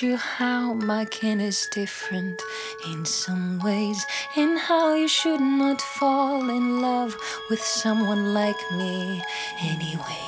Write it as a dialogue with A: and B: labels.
A: you how my kin is different in some ways, and how you should not fall in love with someone like me anyway.